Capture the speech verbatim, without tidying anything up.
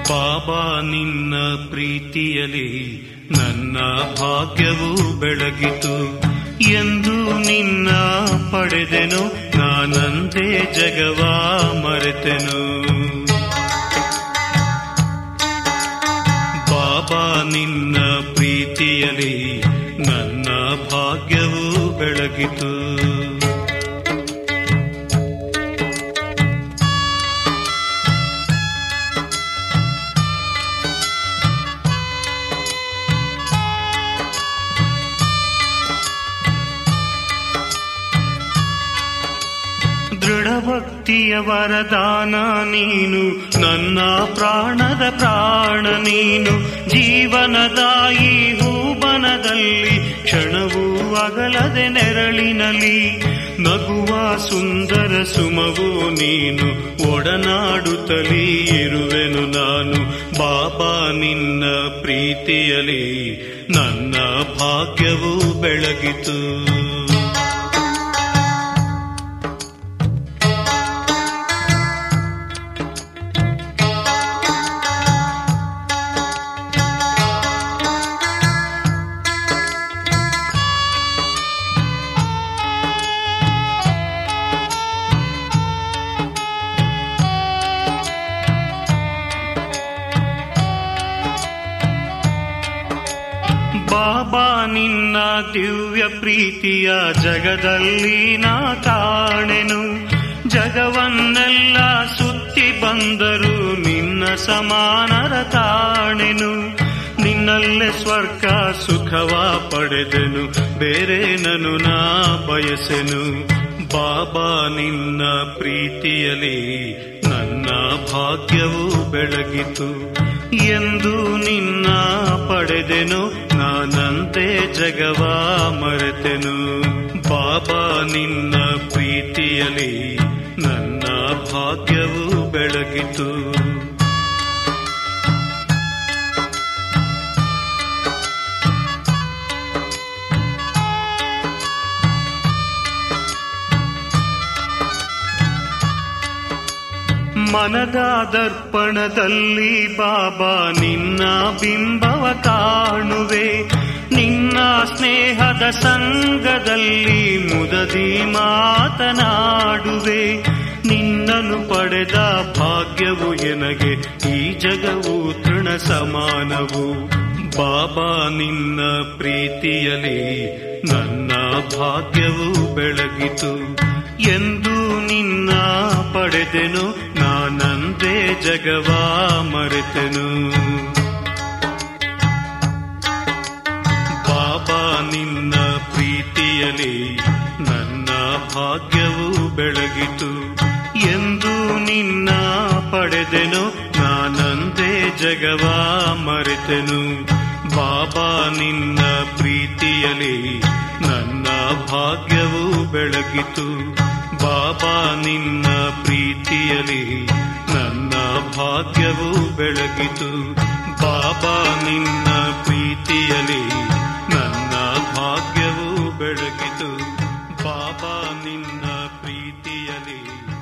ಬಾಬಾ ನಿನ್ನ ಪ್ರೀತಿಯಲಿ ನನ್ನ ಭಾಗ್ಯವು ಬೆಳಗಿತು. ಎಂದು ನಿನ್ನ ಪಡೆದೆನು ನಾನಂದೇ ಜಗವ ಮರೆತೆನು. ಬಾಬಾ ನಿನ್ನ ಪ್ರೀತಿಯಲಿ ನನ್ನ ಭಾಗ್ಯವು ಬೆಳಗಿತು. ದೃಢಭಕ್ತಿಯ ವರದಾನ ನೀನು, ನನ್ನ ಪ್ರಾಣದ ಪ್ರಾಣ ನೀನು. ಜೀವನದಾಯಿ ಹೂಬನದಲ್ಲಿ ಕ್ಷಣವೂ ಅಗಲದೆ ನೆರಳಿನಲ್ಲಿ ನಗುವ ಸುಂದರ ಸುಮವೂ ನೀನು. ಒಡನಾಡುತ್ತಲೇ ಇರುವೆನು ನಾನು. ಬಾಬಾ ನಿನ್ನ ಪ್ರೀತಿಯಲಿ ನನ್ನ ಭಾಗ್ಯವು ಬೆಳಗಿತು. ಬಾಬಾ ನಿನ್ನ ದಿವ್ಯ ಪ್ರೀತಿಯ ಜಗದಲ್ಲಿ ನಾ ಕಾಣೆನು. ಜಗವನ್ನೆಲ್ಲ ಸುತ್ತಿ ಬಂದರು ನಿನ್ನ ಸಮಾನರ ಕಾಣೆನು. ನಿನ್ನಲ್ಲೇ ಸ್ವರ್ಗ ಸುಖವ ಪಡೆದೆನು, ಬೇರೆ ನನು ನಾ ಬಯಸೆನು. ಬಾಬಾ ನಿನ್ನ ಪ್ರೀತಿಯಲಿ ನನ್ನ ಭಾಗ್ಯವು ಬೆಳಗಿತು. ಎಂದು ನಿನ್ನ ಪಡೆದೆನು ನಾನಂತೆ ಜಗವ ಮರೆತೆನು. ಬಾಬಾ ನಿನ್ನ ಪ್ರೀತಿಯಲಿ ನನ್ನ ಭಾಗ್ಯವು ಬೆಳಗಿತು. ಮನದ ದರ್ಪಣದಲ್ಲಿ ಬಾಬಾ ನಿನ್ನ ಬಿಂಬವ ಕಾಣುವೆ. ನಿನ್ನ ಸ್ನೇಹದ ಸಂಗದಲ್ಲಿ ಮುದದಿ ಮಾತನಾಡುವೆ. ನಿನ್ನನ್ನು ಪಡೆದ ಭಾಗ್ಯವು ಎನಗೆ ಈ ಜಗವು ತೃಣ ಸಮಾನವು. ಬಾಬಾ ನಿನ್ನ ಪ್ರೀತಿಯಲಿ ನನ್ನ ಭಾಗ್ಯವು ಬೆಳಗಿತು. ಎಂದು ನಿನ್ನ ಪಡೆದೆನು ನಾನಂದೇ ಜಗವ ಮರೆತೆನು. ಬಾಬಾ ನಿನ್ನ ಪ್ರೀತಿಯಲಿ ನನ್ನ ಭಾಗ್ಯವು ಬೆಳಗಿತು. ಎಂದು ನಿನ್ನ ಪಡೆದೆನು ನಾನಂದೇ ಜಗವ ಮರೆತೆನು. ಬಾಬಾ ನಿನ್ನ ಪ್ರೀತಿಯಲಿ ನನ್ನ ಭಾಗ್ಯವು ಬೆಳಗಿತು. ಬಾಬಾ ನಿನ್ನ ಪ್ರೀತಿಯಲಿ ನನ್ನ ಭಾಗ್ಯವು ಬೆಳಗಿತು. ಬಾಬಾ ನಿನ್ನ ಪ್ರೀತಿಯಲಿ ನನ್ನ ಭಾಗ್ಯವು ಬೆಳಗಿತು. ಬಾಬಾ ನಿನ್ನ ಪ್ರೀತಿಯಲಿ